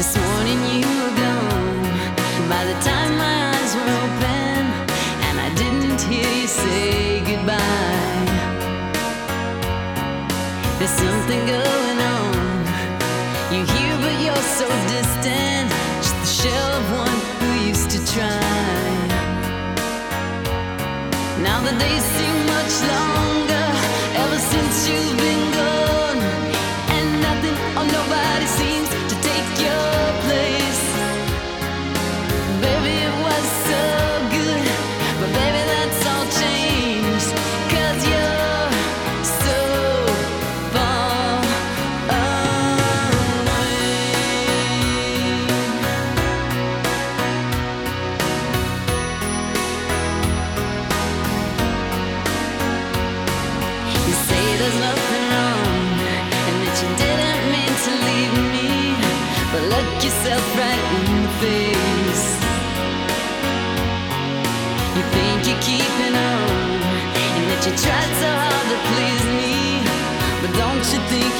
This morning you were gone. By the time my eyes were open, and I didn't hear you say goodbye. There's something going on. You're here but you're so distant, just the shell of one who used to try. Now the days seem much longer ever since you've been gone, and nothing or nobody seems to take your place. Baby, it was so good, but baby, that's all changed, 'cause you're so far away. You say there's nothing wrong, and that you didn't mean to leave me, but look yourself right in the face. You think you're keeping on, and that you tried so hard to please me, but don't you think